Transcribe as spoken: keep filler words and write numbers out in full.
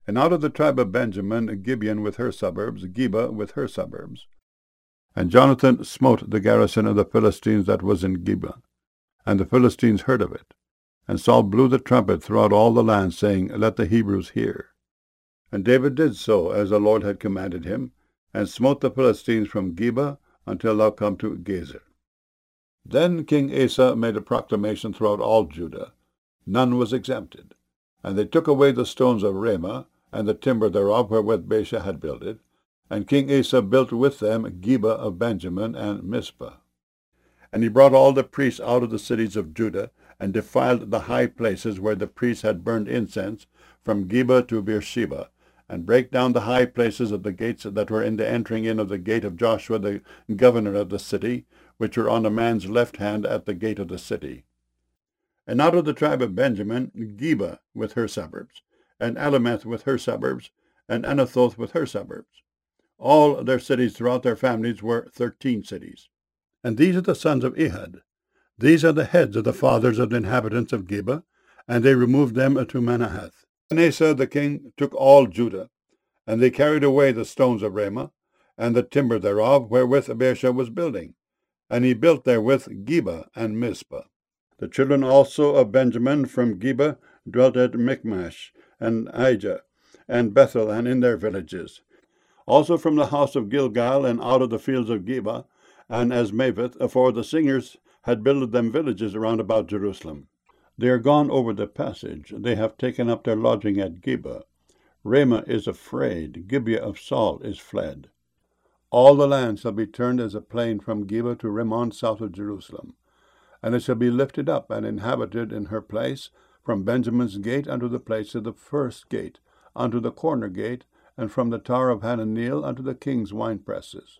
And out of the tribe of Benjamin, Gibeon with her suburbs, Geba with her suburbs. And Jonathan smote the garrison of the Philistines that was in Geba, and the Philistines heard of it. And Saul blew the trumpet throughout all the land, saying, Let the Hebrews hear. And David did so, as the Lord had commanded him, and smote the Philistines from Geba until thou come to Gezer. Then King Asa made a proclamation throughout all Judah. None was exempted. And they took away the stones of Ramah, and the timber thereof wherewith Baasha had builded. And King Asa built with them Geba of Benjamin and Mizpah. And he brought all the priests out of the cities of Judah, and defiled the high places where the priests had burned incense, from Geba to Beersheba, and brake down the high places of the gates that were in the entering in of the gate of Joshua the governor of the city, which were on a man's left hand at the gate of the city. And out of the tribe of Benjamin, Geba with her suburbs, and Alemeth with her suburbs, and Anathoth with her suburbs. All their cities throughout their families were thirteen cities. And these are the sons of Ehud. These are the heads of the fathers of the inhabitants of Geba, and they removed them to Manahath. And Asa the king took all Judah, and they carried away the stones of Ramah, and the timber thereof, wherewith Baasha was building. And he built therewith Geba and Mizpah. The children also of Benjamin from Geba dwelt at Michmash, and Aijah, and Bethel, and in their villages. Also from the house of Gilgal, and out of the fields of Geba, and Asmaveth, for the singers had builded them villages round about Jerusalem. They are gone over the passage. They have taken up their lodging at Geba. Ramah is afraid. Gibeah of Saul is fled. All the land shall be turned as a plain from Geba to Rimmon south of Jerusalem. And it shall be lifted up and inhabited in her place, from Benjamin's gate unto the place of the first gate, unto the corner gate, and from the tower of Hananeel unto the king's winepresses.